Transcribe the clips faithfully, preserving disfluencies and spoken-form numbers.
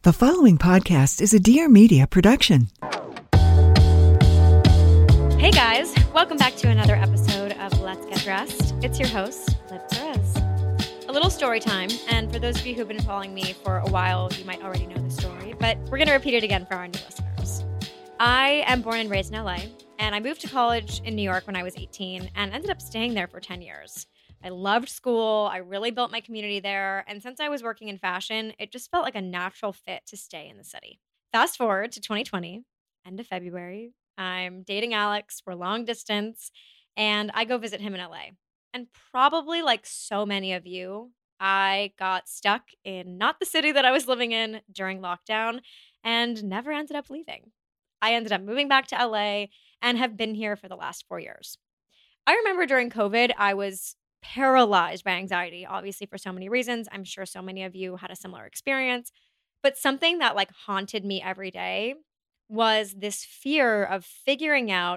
The following podcast is a Dear Media production. Hey guys, welcome back to another episode of Let's Get Dressed. It's your host, Liv Perez. A little story time, and for those of you who've been following me for a while, you might already know the story, but we're going to repeat it again for our new listeners. I am born and raised in L A, and I moved to college in New York when I was eighteen and ended up staying there for ten years. I loved school, I really built my community there, and since I was working in fashion, it just felt like a natural fit to stay in the city. Fast forward to twenty twenty, end of February, I'm dating Alex, we're long distance, and I go visit him in L A. And probably like so many of you, I got stuck in not the city that I was living in during lockdown and never ended up leaving. I ended up moving back to L A and have been here for the last four years. I remember during COVID, I was paralyzed by anxiety, obviously for so many reasons. I'm sure so many of you had a similar experience. But something that like haunted me every day was this fear of figuring out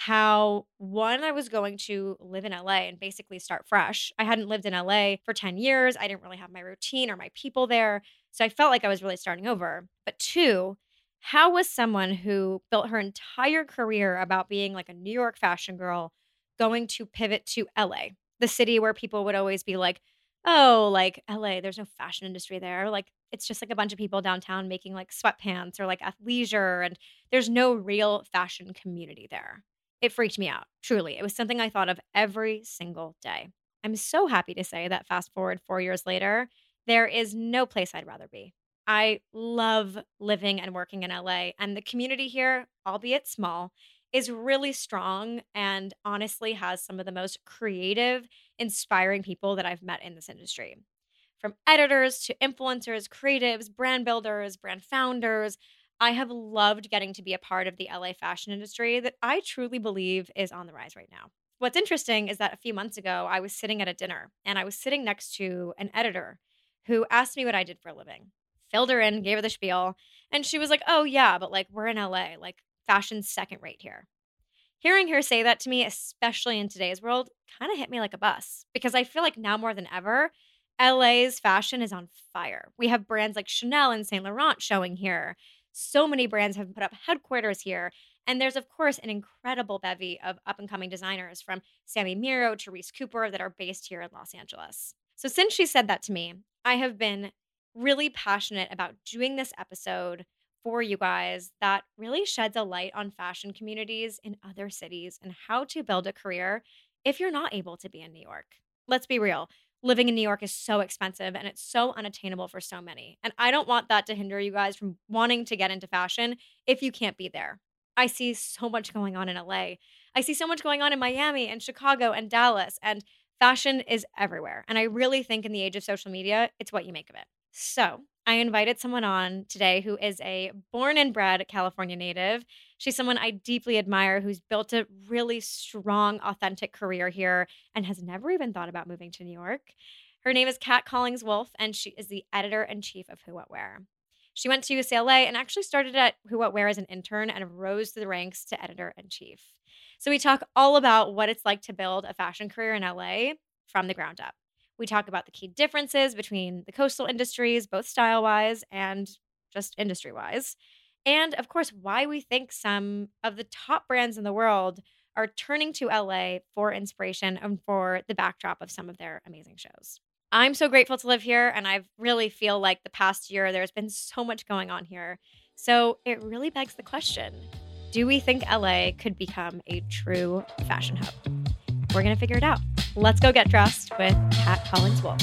how, one, I was going to live in L A and basically start fresh. I hadn't lived in L A for ten years. I didn't really have my routine or my people there. So I felt like I was really starting over. But two, how was someone who built her entire career about being like a New York fashion girl going to pivot to L A? The city where people would always be like, oh, like L A, there's no fashion industry there. Like, it's just like a bunch of people downtown making like sweatpants or like athleisure, and there's no real fashion community there. It freaked me out, truly. It was something I thought of every single day. I'm so happy to say that fast forward four years later, there is no place I'd rather be. I love living and working in L A, and the community here, albeit small, is really strong and honestly has some of the most creative, inspiring people that I've met in this industry. From editors to influencers, creatives, brand builders, brand founders, I have loved getting to be a part of the L A fashion industry that I truly believe is on the rise right now. What's interesting is that a few months ago, I was sitting at a dinner and I was sitting next to an editor who asked me what I did for a living. Filled her in, gave her the spiel, and she was like, oh yeah, but like we're in L A, like fashion's second rate here. Hearing her say that to me, especially in today's world, kind of hit me like a bus because I feel like now more than ever, L A's fashion is on fire. We have brands like Chanel and Saint Laurent showing here. So many brands have put up headquarters here. And there's, of course, an incredible bevy of up-and-coming designers from Sammy Miro to Reese Cooper that are based here in Los Angeles. So since she said that to me, I have been really passionate about doing this episode for you guys that really sheds a light on fashion communities in other cities and how to build a career if you're not able to be in New York. Let's be real. Living in New York is so expensive and it's so unattainable for so many. And I don't want that to hinder you guys from wanting to get into fashion if you can't be there. I see so much going on in L A. I see so much going on in Miami and Chicago and Dallas, and fashion is everywhere. And I really think in the age of social media, it's what you make of it. So I invited someone on today who is a born and bred California native. She's someone I deeply admire who's built a really strong, authentic career here and has never even thought about moving to New York. Her name is Kat Collings-Wolfe, and she is the editor-in-chief of Who What Wear. She went to U C L A and actually started at Who What Wear as an intern and rose through the ranks to editor-in-chief. So we talk all about what it's like to build a fashion career in L A from the ground up. We talk about the key differences between the coastal industries, both style-wise and just industry-wise. And, of course, why we think some of the top brands in the world are turning to L A for inspiration and for the backdrop of some of their amazing shows. I'm so grateful to live here, and I really feel like the past year there's been so much going on here. So it really begs the question, do we think L A could become a true fashion hub? We're going to figure it out. Let's go get dressed with Kat Collings-Wolfe.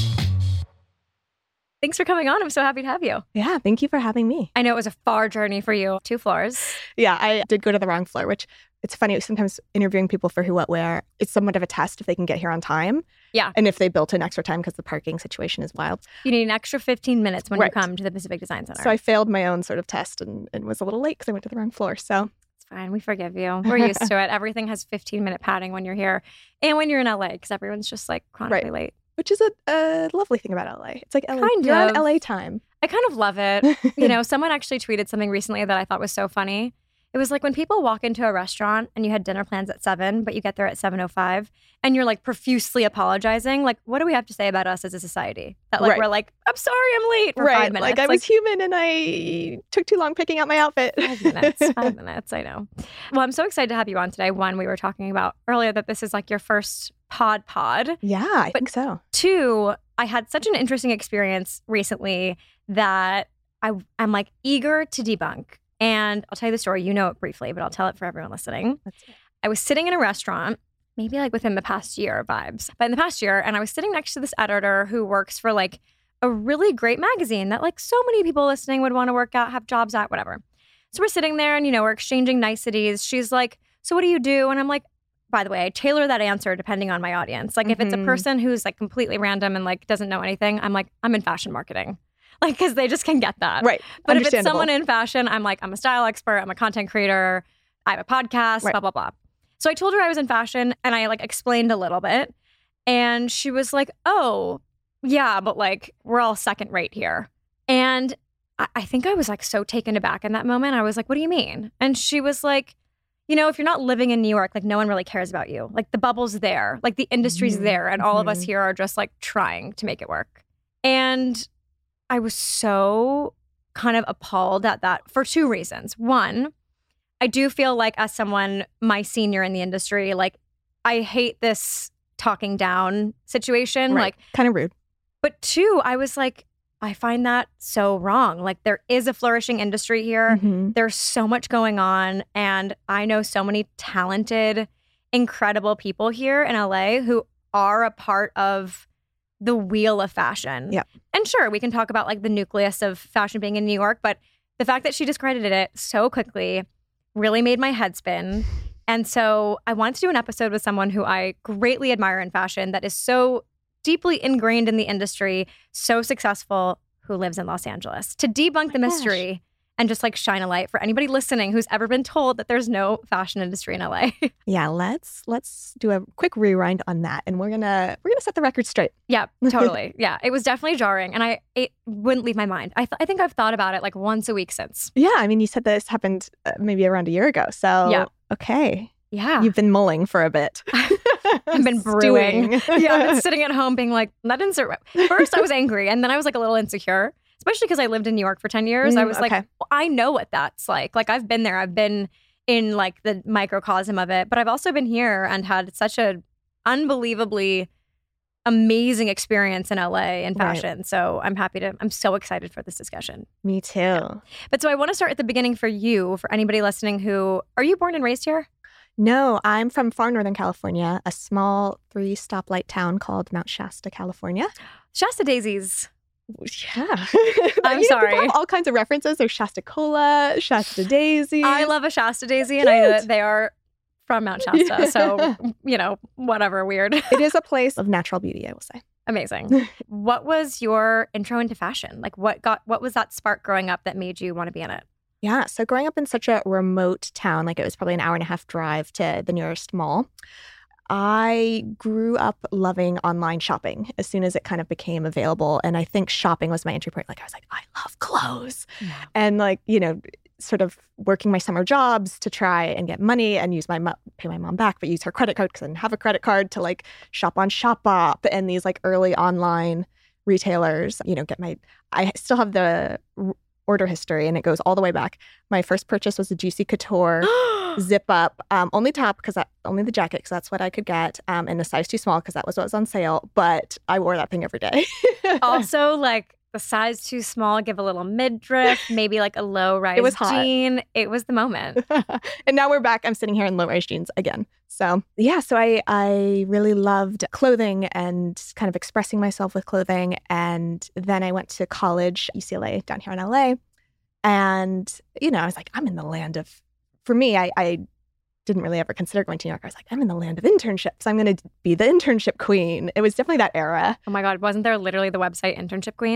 Thanks for coming on. I'm so happy to have you. Yeah, thank you for having me. I know it was a far journey for you. Two floors. Yeah, I did go to the wrong floor, which it's funny. Sometimes interviewing people for Who What Wear, it's somewhat of a test if they can get here on time. Yeah. And if they built in extra time because the parking situation is wild. You need an extra fifteen minutes when right. you come to the Pacific Design Center. So I failed my own sort of test and, and was a little late because I went to the wrong floor. So it's fine. We forgive you. We're used to it. Everything has fifteen minute padding when you're here and when you're in L A because everyone's just like chronically right. late. Which is a, a lovely thing about L A. It's like L A. Kind you're of. on L A time. I kind of love it. You know, someone actually tweeted something recently that I thought was so funny. It was like when people walk into a restaurant and you had dinner plans at seven, but you get there at seven oh five and you're like profusely apologizing. Like, what do we have to say about us as a society? That like, Right. we're like, I'm sorry I'm late for right. five minutes. Like I was human and I took too long picking out my outfit. Five minutes, five minutes, I know. Well, I'm so excited to have you on today. One, we were talking about earlier that this is like your first pod pod. Yeah, I But- think so. Two, I had such an interesting experience recently that I, I'm like eager to debunk. And I'll tell you the story. You know it briefly, but I'll tell it for everyone listening. That's it. I was sitting in a restaurant, maybe like within the past year vibes, but in the past year, and I was sitting next to this editor who works for like a really great magazine that like so many people listening would want to work at, have jobs at, whatever. So we're sitting there and, you know, we're exchanging niceties. She's like, so what do you do? And I'm like, by the way, I tailor that answer depending on my audience. Like if it's a Mhm. person who's like completely random and like doesn't know anything, I'm like, I'm in fashion marketing. Like, because they just can get that. Right. But if it's Understandable. someone in fashion, I'm like, I'm a style expert, I'm a content creator, I have a podcast, Right. blah, blah, blah. So I told her I was in fashion and I like explained a little bit. And she was like, oh, yeah, but like we're all second rate here. And I, I think I was like so taken aback in that moment. I was like, what do you mean? And she was like, you know, if you're not living in New York, like no one really cares about you. Like the bubble's there, like the industry's Mhm. there. And all of us Mhm. here are just like trying to make it work. And I was so kind of appalled at that for two reasons. One, I do feel like as someone my senior in the industry, like I hate this talking down situation. Right. Like, Kind of rude. but two, I was like, I find that so wrong. Like there is a flourishing industry here. Mhm. There's so much going on. And I know so many talented, incredible people here in L A who are a part of the wheel of fashion. Yep. And sure, we can talk about like the nucleus of fashion being in New York, but the fact that she discredited it so quickly really made my head spin. And so I wanted to do an episode with someone who I greatly admire in fashion that is so deeply ingrained in the industry, so successful, who lives in Los Angeles, to debunk the gosh. mystery and just like shine a light for anybody listening who's ever been told that there's no fashion industry in L A. Yeah, let's let's do a quick rewind on that, and we're gonna we're gonna set the record straight. Yeah, totally. Yeah, it was definitely jarring, and I it wouldn't leave my mind. I th- I think I've thought about it like once a week since. Yeah, I mean, you said this happened uh, maybe around a year ago, so Yeah. okay, Yeah, you've been mulling for a bit. I've been brewing. Stewing. Yeah, I've been sitting at home being like, that didn't sit right. First, I was angry, and then I was like a little insecure, especially because I lived in New York for ten years. I Mm, was like, okay. well, I know what that's like. Like I've been there. I've been in like the microcosm of it, but I've also been here and had such a unbelievably amazing experience in L A in Right. fashion. So I'm happy to, I'm so excited for this discussion. Me too. But so I want to start at the beginning for you, for anybody listening who, are you born and raised here? No, I'm from far northern California, a small three stoplight town called Mount Shasta, California. Shasta Daisies. Yeah. I'm You know, sorry. people have all kinds of references. There's Shasta Cola, Shasta Daisy. I love a Shasta Daisy, and I know Cute. that they are from Mount Shasta. Yeah. So, you know, whatever, weird. It is a place of natural beauty, I will say. Amazing. What was your intro into fashion? Like what got what was that spark growing up that made you want to be in it? Yeah. So growing up in such a remote town, like it was probably an hour and a half drive to the nearest mall, I grew up loving online shopping as soon as it kind of became available. And I think shopping was my entry point. Like I was like, I love clothes. And like, you know, sort of working my summer jobs to try and get money and use my mo- pay my mom back, but use her credit card because I didn't have a credit card to like shop on Shopbop and these like early online retailers, you know, get my, I still have the r- order history and it goes all the way back. My first purchase was a Juicy Couture zip up, um, only top because only the jacket because that's what I could get, um, and a size too small because that was what was on sale. But I wore that thing every day. Also, like the size too small, give a little midriff, maybe like a low rise was hot. jean. It was the moment. And now we're back. I'm sitting here in low rise jeans again. So yeah, so I I really loved clothing and kind of expressing myself with clothing. And then I went to college, U C L A down here in L A. And, you know, I was like, I'm in the land of, for me, I, I didn't really ever consider going to New York. I was like, I'm in the land of internships. I'm going to be the internship queen. It was definitely that era. Oh my God, wasn't there literally the website Internship Queen?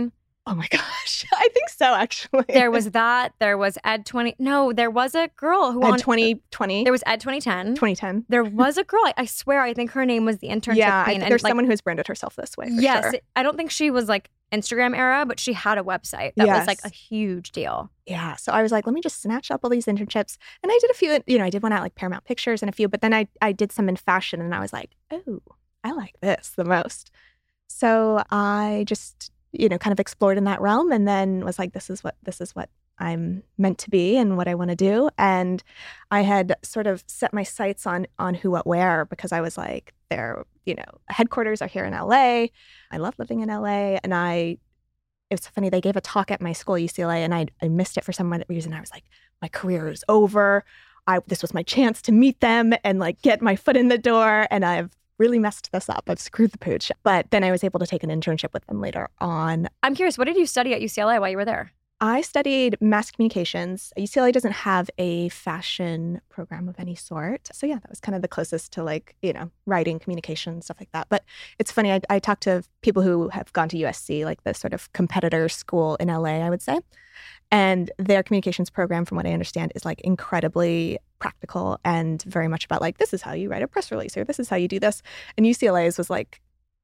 Oh my gosh. I think so, actually. There was that. There was Ed twenty. No, there was a girl who Ed on twenty twenty. There was Ed twenty ten. twenty ten. There was a girl. I, I swear, I think her name was the internship Yeah, queen. I, and there's like, someone who's branded herself this way. For yes, sure. I don't think she was like Instagram era, but she had a website that Yes. was like a huge deal. Yeah. So I was like, let me just snatch up all these internships. And I did a few, you know, I did one at like Paramount Pictures and a few, but then I, I did some in fashion and I was like, oh, I like this the most. So I just, you know, kind of explored in that realm and then was like, this is what, this is what I'm meant to be and what I want to do. And I had sort of set my sights on, on who, what, where, because I was like, their, you know, headquarters are here in L A. I love living in L A. And I, it was funny, they gave a talk at my school, U C L A, and I, I missed it for some reason. I was like, my career is over. I, this was my chance to meet them and like get my foot in the door. And I've really messed this up. I've screwed the pooch. But then I was able to take an internship with them later on. I'm curious, what did you study at U C L A while you were there? I studied mass communications. U C L A doesn't have a fashion program of any sort. So yeah, that was kind of the closest to like, you know, writing, communication, stuff like that. But it's funny, I, I talked to people who have gone to U S C, like the sort of competitor school in L A, I would say. And their communications program, from what I understand, is like incredibly practical and very much about like, this is how you write a press release or this is how you do this. And U C L A's was like,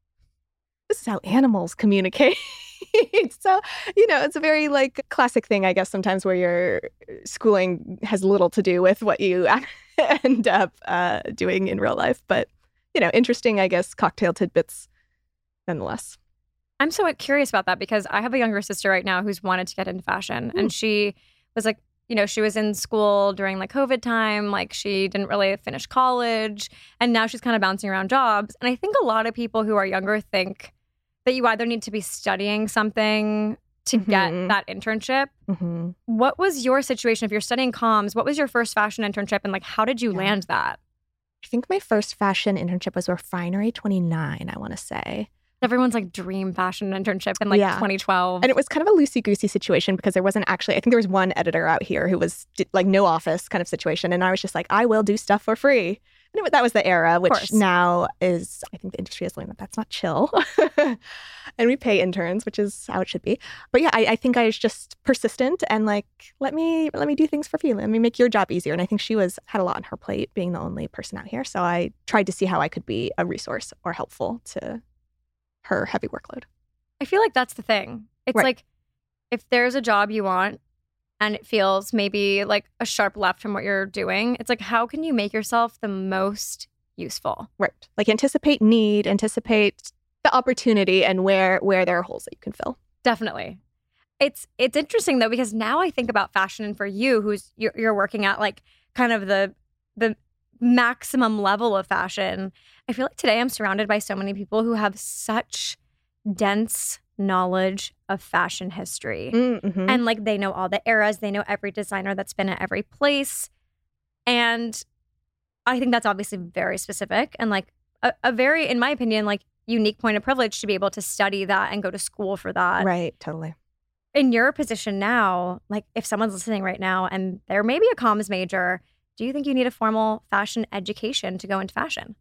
this is how animals communicate. So, you know, it's a very like classic thing, I guess, sometimes where your schooling has little to do with what you end up uh, doing in real life. But, you know, interesting, I guess, cocktail tidbits nonetheless. I'm so curious about that because I have a younger sister right now who's wanted to get into fashion. Mm. And she was like, you know, she was in school during like COVID time. Like she didn't really finish college. And now she's kind of bouncing around jobs. And I think a lot of people who are younger think that you either need to be studying something to mm-hmm. get that internship. Mm-hmm. What was your situation? If you're studying comms, what was your first fashion internship and like how did you yeah. land that? I think my first fashion internship was Refinery twenty-nine, I want to say. Everyone's like dream fashion internship in like yeah. twenty twelve. And it was kind of a loosey-goosey situation because there wasn't actually, I think there was one editor out here who was like no office kind of situation. And I was just like, I will do stuff for free. And it, that was the era, which now is, I think the industry has learned that that's not chill. And we pay interns, which is how it should be. But yeah, I, I think I was just persistent and like, let me let me do things for free. Let me make your job easier. And I think she was had a lot on her plate being the only person out here. So I tried to see how I could be a resource or helpful to her heavy workload. I feel like that's the thing. It's right. like if there's a job you want and it feels maybe like a sharp left from what you're doing, it's like, how can you make yourself the most useful? Right. Like anticipate need, anticipate the opportunity and where where there are holes that you can fill. Definitely. It's it's interesting though, because now I think about fashion and for you, who's you're, you're working at like kind of the the maximum level of fashion. I feel like today I'm surrounded by so many people who have such dense knowledge of fashion history. Mm-hmm. And like they know all the eras, they know every designer that's been at every place. And I think that's obviously very specific and like a, a very, in my opinion, like unique point of privilege to be able to study that and go to school for that. Right, totally. In your position now, like if someone's listening right now and they're maybe a comms major, do you think you need a formal fashion education to go into fashion?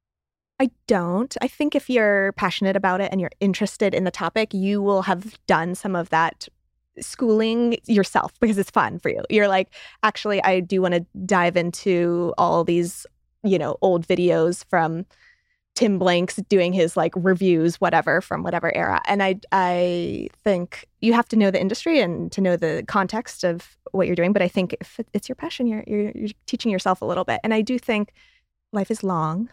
I don't. I think if you're passionate about it and you're interested in the topic, you will have done some of that schooling yourself because it's fun for you. You're like, actually, I do want to dive into all these, you know, old videos from Tim Blanks doing his like reviews, whatever, from whatever era. And I, I think you have to know the industry and to know the context of what you're doing. But I think if it's your passion, you're, you're, you're teaching yourself a little bit. And I do think life is long.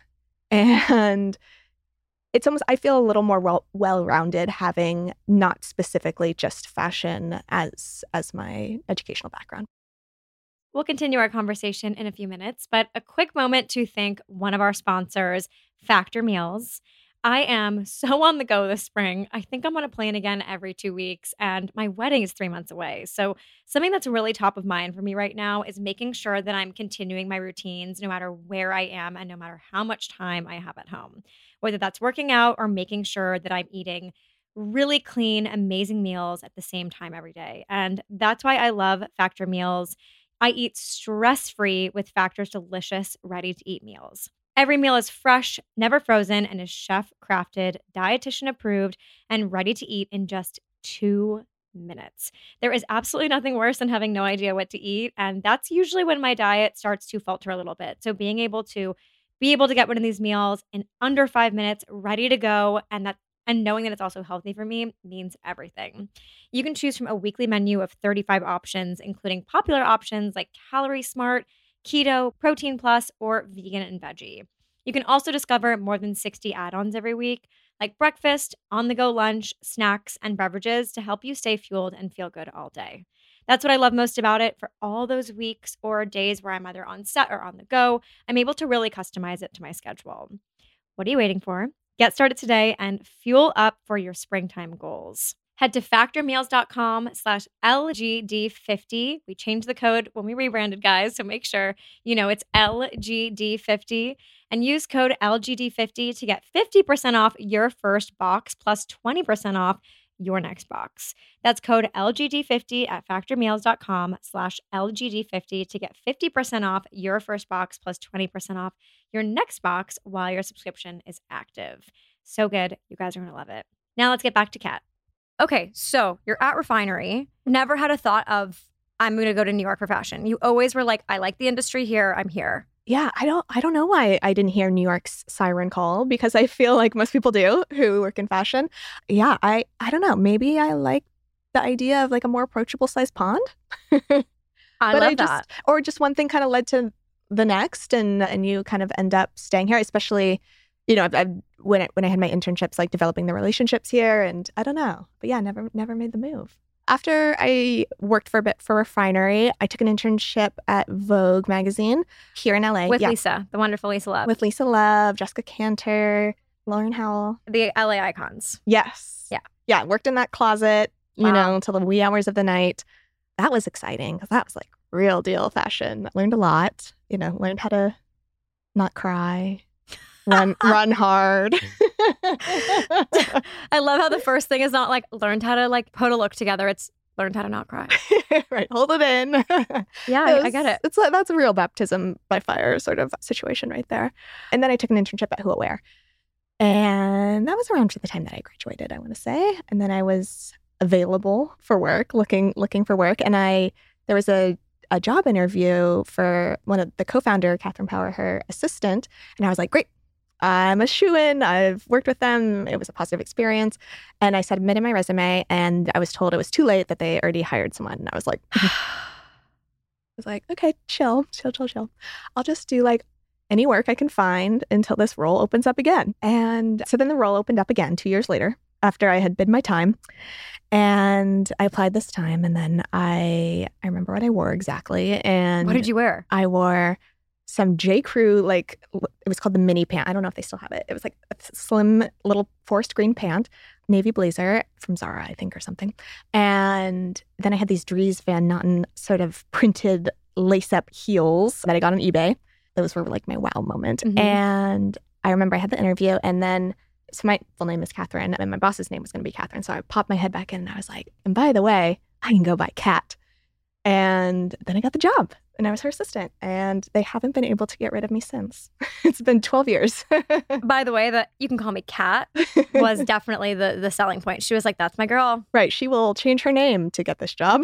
And it's almost, I feel a little more well, well-rounded having not specifically just fashion as as my educational background. We'll continue our conversation in a few minutes, but a quick moment to thank one of our sponsors, Factor Meals. I am so on the go this spring. I think I'm on a plane again every two weeks, and my wedding is three months away. So something that's really top of mind for me right now is making sure that I'm continuing my routines no matter where I am and no matter how much time I have at home, whether that's working out or making sure that I'm eating really clean, amazing meals at the same time every day. And that's why I love Factor Meals. I eat stress-free with Factor's delicious, ready-to-eat meals. Every meal is fresh, never frozen, and is chef-crafted, dietitian-approved, and ready to eat in just two minutes. There is absolutely nothing worse than having no idea what to eat. And that's usually when my diet starts to falter a little bit. So being able to be able to get one of these meals in under five minutes, ready to go, and that and knowing that it's also healthy for me means everything. You can choose from a weekly menu of thirty-five options, including popular options like Calorie Smart, Keto, Protein Plus, or Vegan and Veggie. You can also discover more than sixty add-ons every week, like breakfast, on-the-go lunch, snacks, and beverages to help you stay fueled and feel good all day. That's what I love most about it. For all those weeks or days where I'm either on set or on the go, I'm able to really customize it to my schedule. What are you waiting for? Get started today and fuel up for your springtime goals. Head to factormeals.com slash LGD50. We changed the code when we rebranded, guys, so make sure you know it's L G D fifty. And use code L G D fifty to get fifty percent off your first box plus twenty percent off your next box. That's code L G D fifty at factormeals.com slash LGD50 to get fifty percent off your first box plus twenty percent off your next box while your subscription is active. So good. You guys are going to love it. Now let's get back to Kat. Okay, so you're at Refinery. Never had a thought of, I'm going to go to New York for fashion. You always were like, I like the industry here. I'm here. Yeah, I don't I don't know why I didn't hear New York's siren call, because I feel like most people do who work in fashion. Yeah, I I don't know. Maybe I like the idea of like a more approachable sized pond. I but love I just, that. Or just one thing kind of led to the next, and and you kind of end up staying here, especially, you know, I've, I've when I, when I had my internships, like developing the relationships here, and I don't know. But yeah, never never made the move. After I worked for a bit for Refinery, I took an internship at Vogue magazine here in L A. With yeah. Lisa, the wonderful Lisa Love. With Lisa Love, Jessica Cantor, Lauren Howell. the L A icons. Yes. Yeah. Yeah. Worked in that closet, you Wow. know, until the wee hours of the night. That was exciting because that was like real deal fashion. Learned a lot, you know, learned how to not cry, run, run hard. I love how the first thing is not like learned how to like put a look together. It's learned how to not cry. Right. Hold it in. Yeah, I, I get it. It's like, that's a real baptism by fire sort of situation right there. And then I took an internship at Who What Wear. And that was around the time that I graduated, I want to say. And then I was available for work, looking looking for work. And I there was a, a job interview for one of the co-founder, Catherine Power, her assistant. And I was like, great, I'm a shoo-in. I've worked with them. It was a positive experience. And I submitted my resume, and I was told it was too late, that they already hired someone. And I was like, I was like, okay, chill, chill, chill, chill. I'll just do like any work I can find until this role opens up again. And so then the role opened up again two years later after I had bid my time. And I applied this time. And then I I remember what I wore exactly. And What did you wear? I wore some J. Crew, like, it was called the mini pant. I don't know if they still have it. It was like a slim little forest green pant, navy blazer from Zara, I think, or something. And then I had these Dries Van Noten sort of printed lace-up heels that I got on eBay. Those were like my wow moment. Mhm. And I remember I had the interview, and then, so my full name is Catherine, and my boss's name was going to be Catherine. So I popped my head back in, and I was like, and by the way, I can go by Kat. And then I got the job, and I was her assistant, and they haven't been able to get rid of me since. It's been twelve years. By the way, that you can call me Kat was definitely the the selling point. She was like, that's my girl. Right. She will change her name to get this job.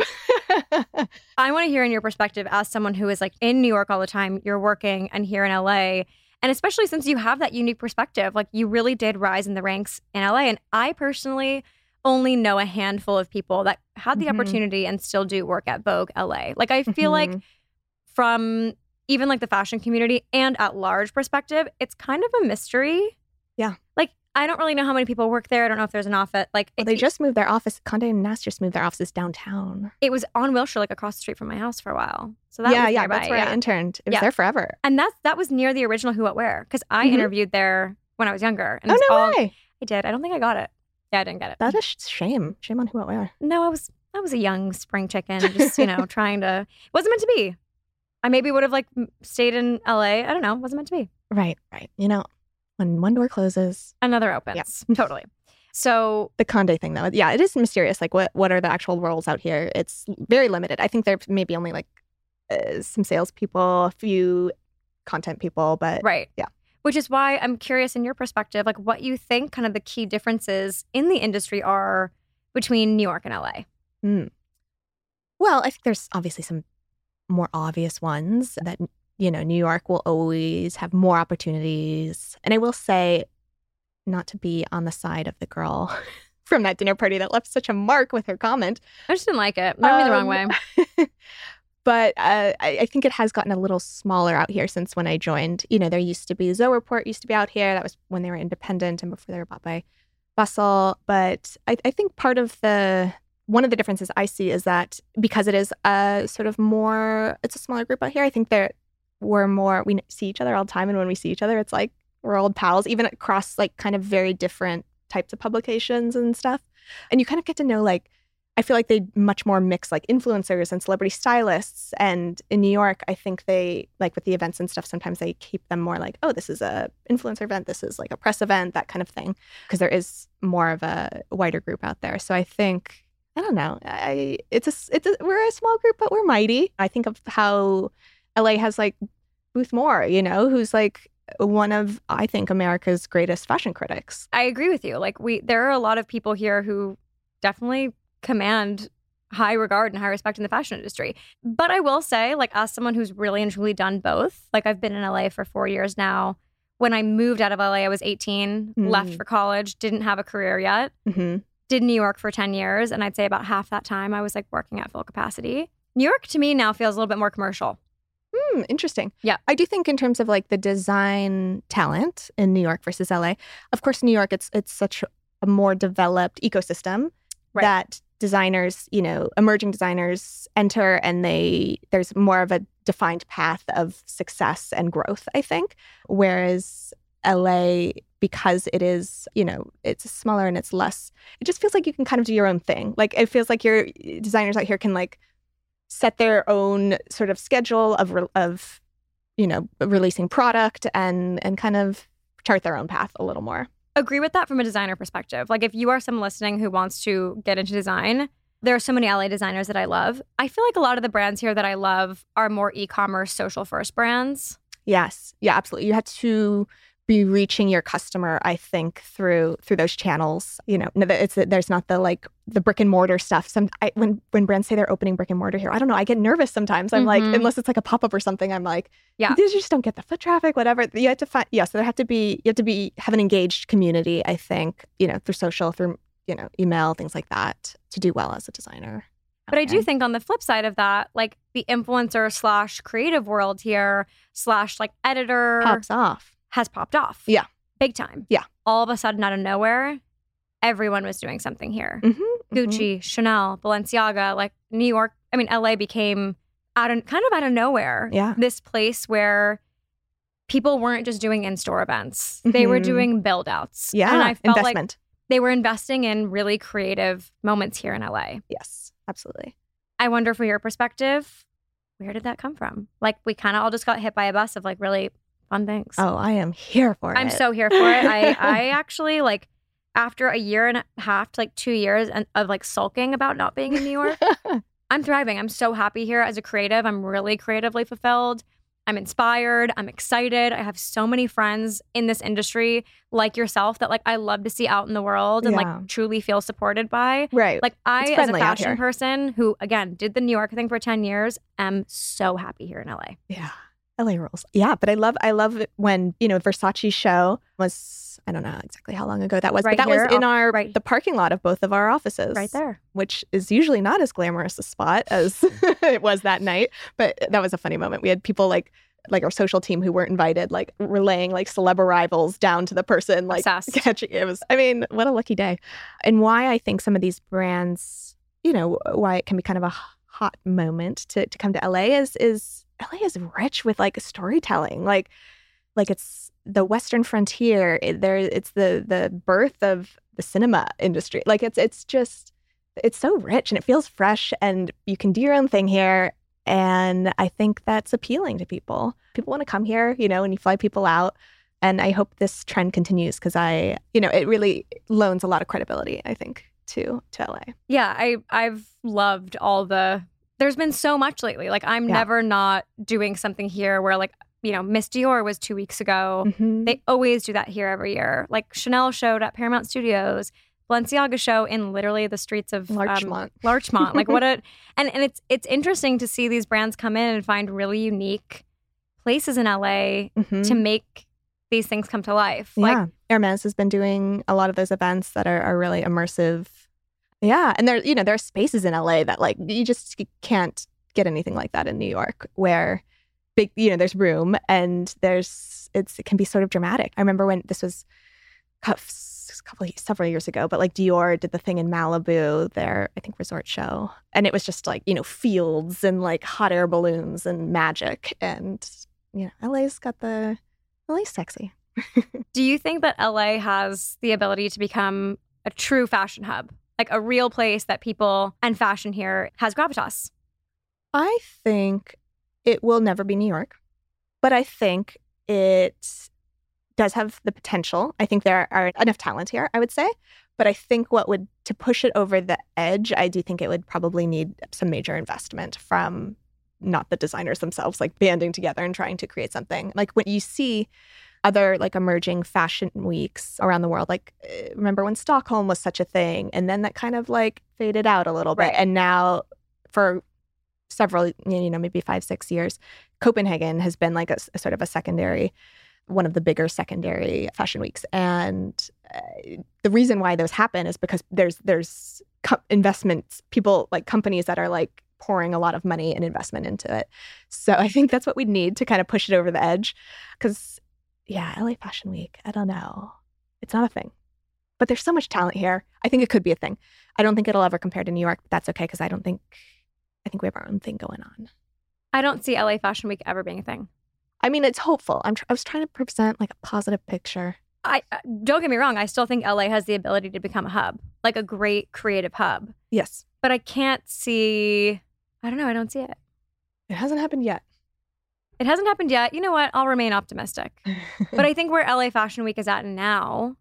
I want to hear in your perspective as someone who is like in New York all the time, you're working, and here in L A, and especially since you have that unique perspective, like you really did rise in the ranks in L A. And I personally only know a handful of people that had the Mhm. opportunity and still do work at Vogue L A. Like I feel like Mhm. from even like the fashion community and at large perspective, it's kind of a mystery. Yeah. Like I don't really know how many people work there. I don't know if there's an office. Like Well, it, they just moved their office. Condé Nast just moved their offices downtown. it was on Wilshire, like across the street from my house for a while. So that yeah, was yeah, nearby, that's where yeah. I interned. It was Yeah. there forever. And that's that was near the original Who What Wear because I Mhm. interviewed there when I was younger. And Oh, it's no all, way. I did. I don't think I got it. Yeah, I didn't get it. That is sh- shame. Shame on Who What Wear. No, I was I was a young spring chicken, just you know trying to. It wasn't meant to be. I maybe would have like m- stayed in L A. I don't know. It wasn't meant to be. Right, right. You know, when one door closes, Another opens. Totally. So the Condé thing, though, yeah, it is mysterious. Like, what what are the actual roles out here? It's very limited. I think there may be only like uh, some salespeople, a few content people, but right. yeah. Which is why I'm curious in your perspective, like what you think kind of the key differences in the industry are between New York and L A? Mm. Well, I think there's obviously some more obvious ones that, you know, New York will always have more opportunities. And I will say, not to be on the side of the girl from that dinner party that left such a mark with her comment. I just didn't like it. Rubbed me the wrong way. But uh, I, I think it has gotten a little smaller out here since when I joined. You know, there used to be Zoe Report used to be out here. That was when they were independent and before they were bought by Bustle. But I, I think part of the, one of the differences I see is that because it is a sort of more, it's a smaller group out here, I think that we're more, we see each other all the time. And when we see each other, it's like we're old pals, even across like kind of very different types of publications and stuff. And you kind of get to know, like, I feel like they much more mix like influencers and celebrity stylists. And in New York, I think they, like with the events and stuff, sometimes they keep them more like, oh, this is a influencer event, this is like a press event, that kind of thing. Because there is more of a wider group out there. So I think, I don't know, I it's a, it's a, we're a small group, but we're mighty. I think of how L A has like Booth Moore, you know, who's like one of, I think, America's greatest fashion critics. I agree with you. Like we, there are a lot of people here who definitely command high regard and high respect in the fashion industry. But I will say, like, as someone who's really and truly done both, like I've been in L A for four years now. When I moved out of L A, I was eighteen, mm. left for college, didn't have a career yet, mm-hmm. did New York for ten years. And I'd say about half that time I was like working at full capacity. New York to me now feels a little bit more commercial. Hmm, interesting. Yeah. I do think in terms of like the design talent in New York versus L A, of course, New York, it's it's such a more developed ecosystem right. that designers, you know, emerging designers enter and they, there's more of a defined path of success and growth, I think. Whereas L A, because it is, you know, it's smaller and it's less, it just feels like you can kind of do your own thing. Like it feels like your designers out here can like set their own sort of schedule of, of you know, releasing product and and kind of chart their own path a little more. Agree with that from a designer perspective. Like if you are someone listening who wants to get into design, there are so many L A designers that I love. I feel like a lot of the brands here that I love are more e-commerce, social first brands. Yes. Yeah, absolutely. You have to be reaching your customer, I think, through through those channels. You know, it's there's not the like the brick and mortar stuff. Some I, when when brands say they're opening brick and mortar here, I don't know. I get nervous sometimes. I'm mm-hmm. like, unless it's like a pop up or something, I'm like, yeah, you just don't get the foot traffic, whatever. You have to find, yeah. So there have to be you have to be have an engaged community. I think, you know, through social, through you know, email, things like that, to do well as a designer. But I do think on the flip side of that, like the influencer slash creative world here slash like editor pops off. has popped off. Yeah. Big time. Yeah. All of a sudden, out of nowhere, everyone was doing something here. Mm-hmm, Gucci, mm-hmm. Chanel, Balenciaga, like New York. I mean, L A became out of, kind of out of nowhere. Yeah. This place where people weren't just doing in-store events. Mm-hmm. They were doing build-outs. Yeah, and I felt investment. Like they were investing in really creative moments here in L A. Yes, absolutely. I wonder from your perspective, where did that come from? Like we kind of all just got hit by a bus of like really fun things. Oh, I am here for it. I'm so here for it. I, I actually like after a year and a half to like two years of like sulking about not being in New York, I'm thriving. I'm so happy here as a creative. I'm really creatively fulfilled. I'm inspired. I'm excited. I have so many friends in this industry like yourself that like I love to see out in the world and yeah. like truly feel supported by. Right. Like I, as a fashion person who, again, did the New York thing for ten years, am so happy here in L A. Yeah. L A rules. Yeah, but I love I love it when, you know, Versace show was, I don't know exactly how long ago that was, right but that here, was in our, right. the parking lot of both of our offices. Right there. Which is usually not as glamorous a spot as it was that night. But that was a funny moment. We had people like, like our social team who weren't invited, like relaying like celeb arrivals down to the person, like Obsessed. catching it. was, I mean, what a lucky day. And why I think some of these brands, you know, why it can be kind of a hot moment to, to come to L A is, is L A is rich with like storytelling, like, like it's the Western frontier. It, there, it's the the birth of the cinema industry. Like it's it's just it's so rich and it feels fresh, and you can do your own thing here. And I think that's appealing to people. People want to come here, you know, and you fly people out. And I hope this trend continues because I, you know, it really loans a lot of credibility, I think, to to L A. Yeah, I I've loved all the. There's been so much lately. Like I'm yeah. never not doing something here where like, you know, Miss Dior was two weeks ago. Mm-hmm. They always do that here every year. Like Chanel showed at Paramount Studios. Balenciaga show in literally the streets of Larchmont. Um, Larchmont. Like what a and and it's it's interesting to see these brands come in and find really unique places in L A Mm-hmm. to make these things come to life. Yeah. Like Hermes has been doing a lot of those events that are, are really immersive. Yeah. And there, you know, there are spaces in L A that like you just can't get anything like that in New York where big, you know, there's room and there's, it's, it can be sort of dramatic. I remember when this was a couple of, several years ago, but like Dior did the thing in Malibu, their, I think, resort show. And it was just like, you know, fields and like hot air balloons and magic. And, you know, L A's got the, L A's sexy. do you think that L A has the ability to become a true fashion hub? Like a real place that people and fashion here has gravitas? I think it will never be New York, but I think it does have the potential. I think there are enough talent here, I would say. But I think what would, to push it over the edge, I do think it would probably need some major investment from not the designers themselves, like banding together and trying to create something. Like when you see other like emerging fashion weeks around the world, like uh, remember when Stockholm was such a thing, and then that kind of like faded out a little bit. Right. And now for several, you know, maybe five, six years, Copenhagen has been like a, a sort of a secondary, one of the bigger secondary fashion weeks. And uh, the reason why those happen is because there's there's co- investments, people like companies that are like pouring a lot of money and investment into it. So I think that's what we need to kind of push it over the edge. Because, yeah, L A Fashion Week, I don't know. It's not a thing. But there's so much talent here. I think it could be a thing. I don't think it'll ever compare to New York, but that's okay because I don't think, I think we have our own thing going on. I don't see L A Fashion Week ever being a thing. I mean, it's hopeful. I'm tr- I was trying to present like a positive picture. I uh, don't get me wrong. I still think L A has the ability to become a hub, like a great creative hub. Yes. But I can't see, I don't know, I don't see it. It hasn't happened yet. It hasn't happened yet. You know what? I'll remain optimistic. But I think where L A Fashion Week is at now,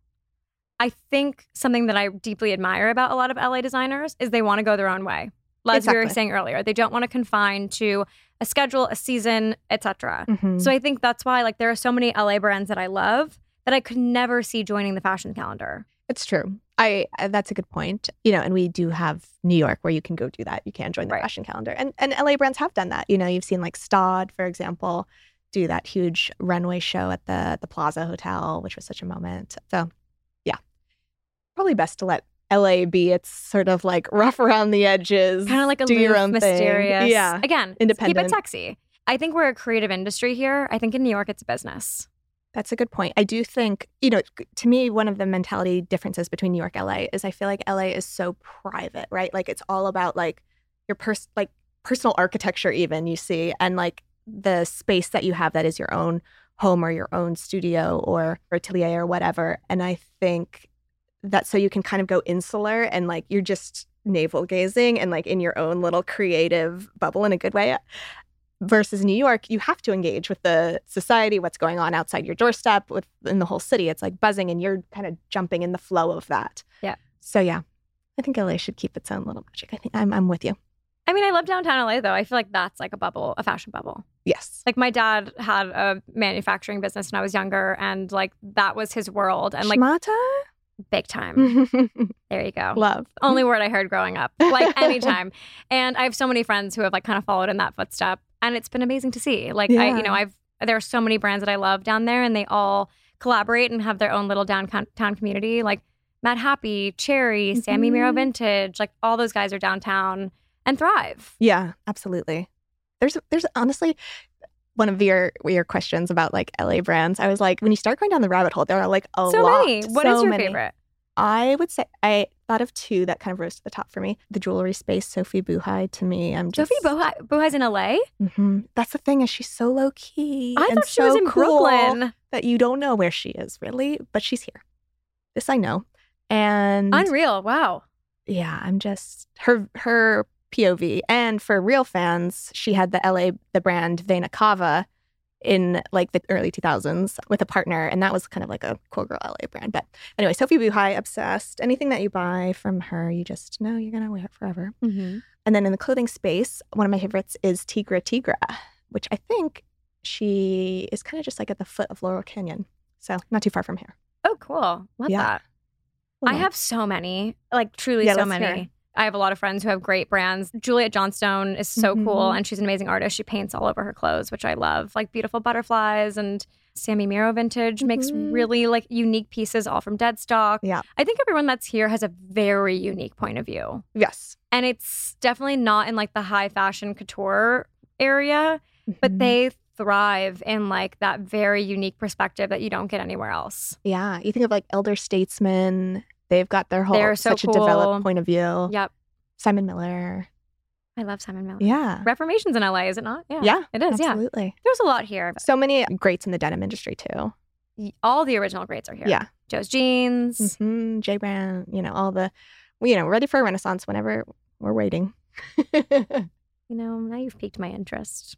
I think something that I deeply admire about a lot of L A designers is they want to go their own way. As Exactly. we were saying earlier, they don't want to confine to a schedule, a season, et cetera. Mhm. So I think that's why like there are so many L A brands that I love that I could never see joining the fashion calendar. It's true. I uh, that's a good point. You know, and we do have New York where you can go do that. You can join the Right. fashion calendar. And and L A brands have done that. You know, you've seen like Staud, for example, do that huge runway show at the the Plaza Hotel, which was such a moment. So, yeah. Probably best to let L A be its sort of like rough around the edges. Kind of like a do your own mysterious. thing. Yeah. Again, keep Independent. it sexy. I think we're a creative industry here. I think in New York it's a business. That's a good point. I do think, you know, to me, one of the mentality differences between New York and L A is I feel like L A is so private, right? Like it's all about like your pers- like personal architecture even you see, and like the space that you have that is your own home or your own studio or atelier or whatever. And I think that so you can kind of go insular and like you're just navel gazing and like in your own little creative bubble in a good way. Versus New York, you have to engage with the society, what's going on outside your doorstep, with in the whole city. It's like buzzing, and you're kind of jumping in the flow of that. Yeah. So yeah, I think L A should keep its own little magic. I think I'm I'm with you. I mean, I love downtown L A though. I feel like that's like a bubble, a fashion bubble. Yes. Like my dad had a manufacturing business when I was younger, and like that was his world, and like Schmata? big time. There you go. Love. Only word I heard growing up, like anytime. And I have so many friends who have like kind of followed in that footstep, and it's been amazing to see. Like I, Yeah. you know, I've there are so many brands that I love down there, and they all collaborate and have their own little downtown community. Like Mad Happy, Cherry, Sammy Miro Mhm. Vintage, like all those guys are downtown and thrive. Yeah, absolutely. There's there's honestly one of your your questions about like L A brands. I was like, when you start going down the rabbit hole, there are like a so lot. many. What is so your many. favorite? I would say I thought of two that kind of rose to the top for me. The jewelry space, Sophie Buhai. To me, I'm just Sophie Buhai, Buhai's in L A? Mhm. That's the thing, is she's so low key. I and thought she so was in cool Brooklyn. that you don't know where she is really, but she's here. This I know, and Unreal. Wow. yeah, I'm just her her P O V. And for real fans, she had the L A the brand Vena Cava in like the early two thousands with a partner, and that was kind of like a cool girl L A brand. But anyway, Sophie Buhai, obsessed. Anything that you buy from her, you just know you're gonna wear it forever. Mm-hmm. And then in the clothing space, one of my favorites is Tigra Tigra, which I think she is kind of just like at the foot of Laurel Canyon, so not too far from here. Oh, cool. Love Yeah. that. Hold I on. have so many, like truly Yeah, so let's many. hear. I have a lot of friends who have great brands. Juliet Johnstone is so Mhm. cool, and she's an amazing artist. She paints all over her clothes, which I love, like beautiful butterflies. And Sammy Miro Vintage makes Mhm. really like unique pieces, all from dead stock. Yeah. I think everyone that's here has a very unique point of view, Yes. and it's definitely not in like the high fashion couture area, but Mhm. they thrive in like that very unique perspective that you don't get anywhere else. Yeah. You think of like elder statesmen. They've got their whole They're so such cool. a developed point of view. Yep. Simon Miller. I love Simon Miller. Yeah. Reformation's in L A, is it not? Yeah. Yeah. It is, yeah. Absolutely. There's a lot here. So many greats in the denim industry too. All the original greats are here. Yeah. Joe's Jeans. hmm J Brand, you know, all the, you know, ready for a renaissance whenever we're waiting. You know, now you've piqued my interest.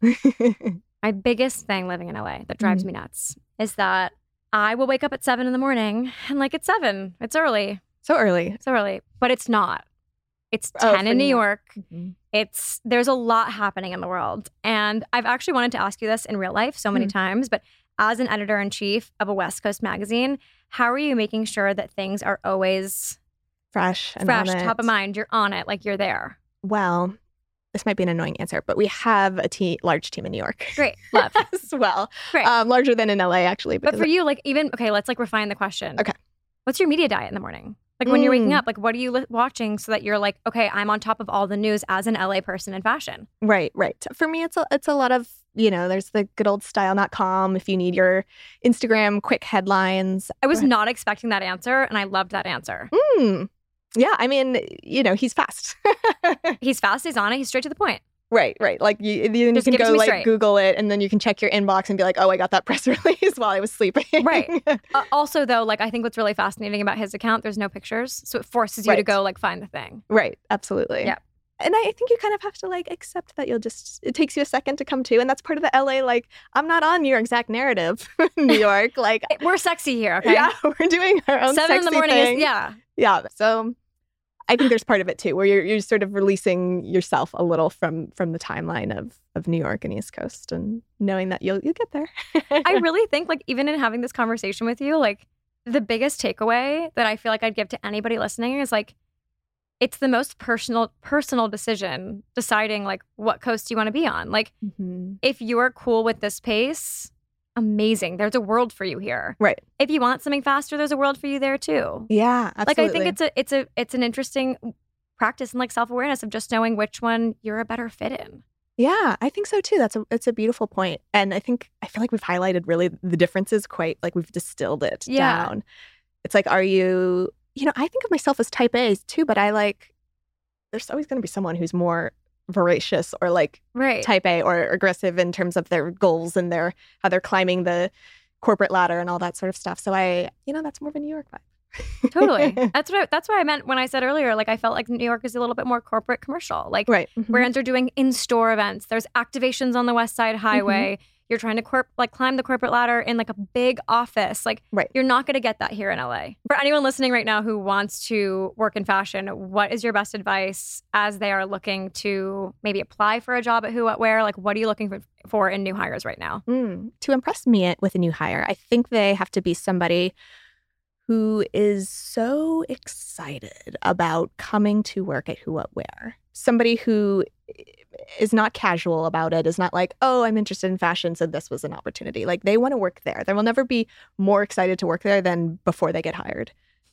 My biggest thing living in L A that drives Mhm. me nuts is that I will wake up at seven in the morning and like it's seven. It's early. So early. It's early. But it's not. It's Oh, ten for in New New York. Mhm. It's there's a lot happening in the world. And I've actually wanted to ask you this in real life so many Mm. times, but as an editor-in-chief of a West Coast magazine, how are you making sure that things are always Fresh and fresh, on it. top of mind? You're on it, like you're there. Well, this might be an annoying answer, but we have a te- large team in New York. Great. Love. as well. Great. Um, larger than in L A, actually. But because for you, like even, okay, let's like refine the question. Okay. What's your media diet in the morning? Like when you're waking Mm. up, like what are you li- watching so that you're like, okay, I'm on top of all the news as an L A person in fashion? Right, right. For me, it's a, it's a lot of, you know, there's the good old style dot com if you need your Instagram quick headlines. I was Go ahead. not expecting that answer, and I loved that answer. Mm. Yeah, I mean, you know, he's fast. He's fast, he's on it, he's straight to the point. Right, right. Like you, you Just can give it to go me like straight. Google it, and then you can check your inbox and be like, "Oh, I got that press release while I was sleeping." Right. Uh, also, though, like I think what's really fascinating about his account, there's no pictures, so it forces you to Right. go like find the thing. Right. Absolutely. Yeah. And I think you kind of have to like accept that you'll just, it takes you a second to come to. And that's part of the L A, like, I'm not on your exact narrative, New York. Like, It- we're sexy here, okay? yeah, we're doing our own Seven in the sexy morning thing. is yeah. Yeah. So I think there's part of it too, where you're you're sort of releasing yourself a little from from the timeline of of New York and East Coast and knowing that you'll you'll get there. I really think like even in having this conversation with you, like the biggest takeaway that I feel like I'd give to anybody listening is like it's the most personal personal decision deciding like what coast you want to be on. Like Mhm. if you're cool with this pace, amazing. There's a world for you here. Right. If you want something faster, there's a world for you there too. Yeah, absolutely. Like I think it's a it's a it's an interesting practice and like self-awareness of just knowing which one you're a better fit in. Yeah, I think so too. That's a it's a beautiful point. And I think I feel like we've highlighted really the differences quite like we've distilled it Yeah. down. It's like, are you, you know, I think of myself as type A too, but I like there's always gonna be someone who's more voracious or like Right. type A or aggressive in terms of their goals and their how they're climbing the corporate ladder and all that sort of stuff. So I, you know, that's more of a New York vibe. Totally. That's what I, that's what I meant when I said earlier. Like I felt like New York is a little bit more corporate commercial. Like Right. Mhm. brands are doing in-store events. There's activations on the West Side Highway. You're trying to corp like climb the corporate ladder in like a big office. Like Right. you're not going to get that here in L A. For anyone listening right now who wants to work in fashion, what is your best advice as they are looking to maybe apply for a job at Who What Wear? Like what are you looking for, for in new hires right now? Mm. To impress me with a new hire, I think they have to be somebody who is so excited about coming to work at Who What Wear. Somebody who is not casual about it, is not like, oh, I'm interested in fashion, so this was an opportunity. Like they want to work there. They will never be more excited to work there than before they get hired.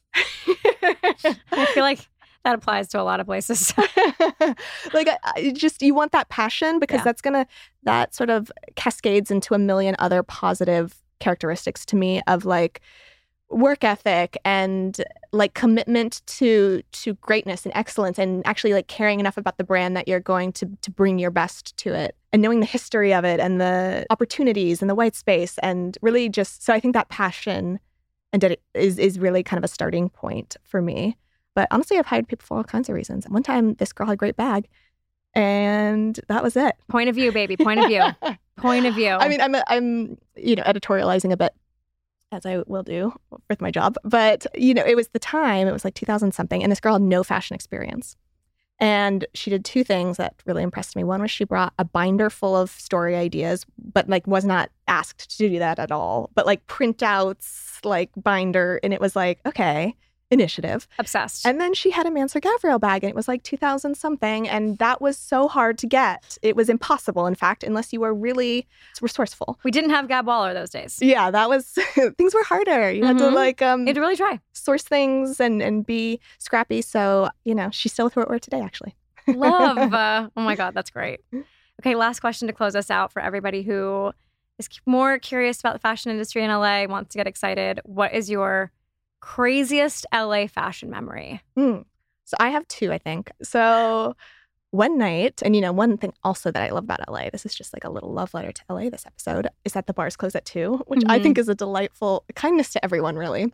I feel like that applies to a lot of places. like I, I just you want that passion because Yeah. that's gonna that sort of cascades into a million other positive characteristics to me of like work ethic and like commitment to to greatness and excellence and actually like caring enough about the brand that you're going to to bring your best to it and knowing the history of it and the opportunities and the white space and really just so I think that passion and dedi- is is really kind of a starting point for me. But honestly, I've hired people for all kinds of reasons. One time, this girl had a great bag, and that was it. Point of view, baby. Point of view. Point of view. I mean, I'm I'm you know editorializing a bit, as I will do with my job. But you know, it was the time. It was like two thousand something, and this girl had no fashion experience, and she did two things that really impressed me. One was she brought a binder full of story ideas, but like was not asked to do that at all. But like printouts, like binder, and it was like okay. initiative. Obsessed. And then she had a Mansour Gavriel bag, and it was like two thousand something. And that was so hard to get. It was impossible, in fact, unless you were really resourceful. We didn't have Gab Waller those days. Yeah, that was, things were harder. You had Mhm. to like, um, You had to really try. source things and, and be scrappy. So, you know, she's still with who we're today, actually. Love. Uh, oh my God, that's great. Okay, last question to close us out for everybody who is more curious about the fashion industry in L A, wants to get excited. What is your craziest L A fashion memory? Mm. So I have two, I think. So one night, and you know, one thing also that I love about L A, this is just like a little love letter to L A this episode, is that the bars close at two, which I Mhm. think is a delightful kindness to everyone, really.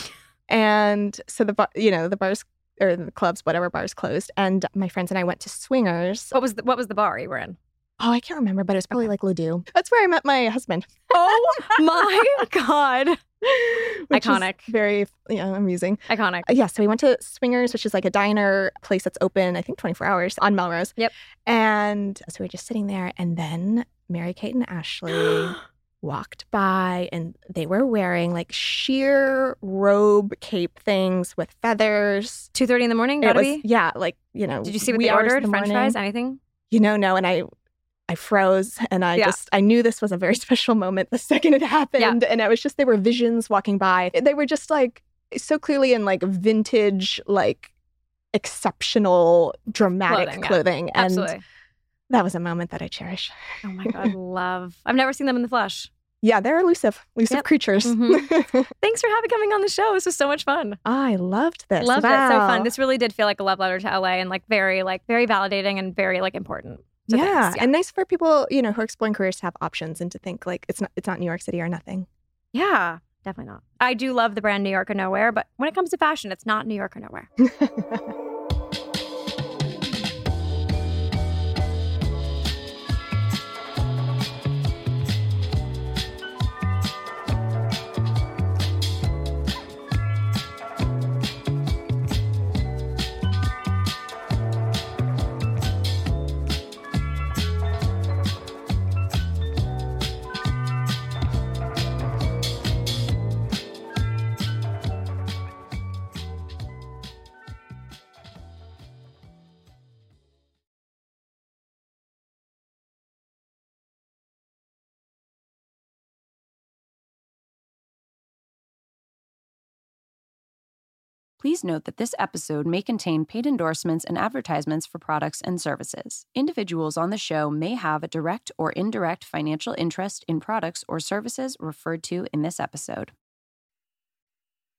And so the bar, you know, the bars or the clubs, whatever bars closed, and my friends and I went to Swingers. What was the, what was the bar you were in? Oh, I can't remember, but it was probably like Ledoux. That's where I met my husband. Oh my God. Which is Iconic. very, you know, amusing. Iconic. Uh, Yeah, so we went to Swingers, which is like a diner place that's open, I think, twenty-four hours on Melrose. Yep. And so we were just sitting there, and then Mary-Kate and Ashley walked by, and they were wearing like sheer robe cape things with feathers. two thirty in the morning, It gotta was, be? yeah, like, you know. Did you see what wee they hours in ordered? the French morning. fries? Anything? You know, no, and I I froze, and I Yeah. just, I knew this was a very special moment the second it happened. And it was just, they were visions walking by. They were just like, so clearly in like vintage, like exceptional, dramatic Clothing, yeah. clothing. And Absolutely. that was a moment that I cherish. Oh my God, love. I've never seen them in the flesh. Yeah, they're elusive, elusive Yep. creatures. Mhm. Thanks for having coming on the show. This was so much fun. I loved this. Loved it. So Wow. fun. This really did feel like a love letter to L A and like very, like very validating and very like important. So yeah. thanks. yeah. And nice for people, you know, who are exploring careers to have options and to think like it's not it's not New York City or nothing. Yeah, definitely not. I do love the brand New York or Nowhere, but when it comes to fashion, it's not New York or Nowhere. Please note that this episode may contain paid endorsements and advertisements for products and services. Individuals on the show may have a direct or indirect financial interest in products or services referred to in this episode.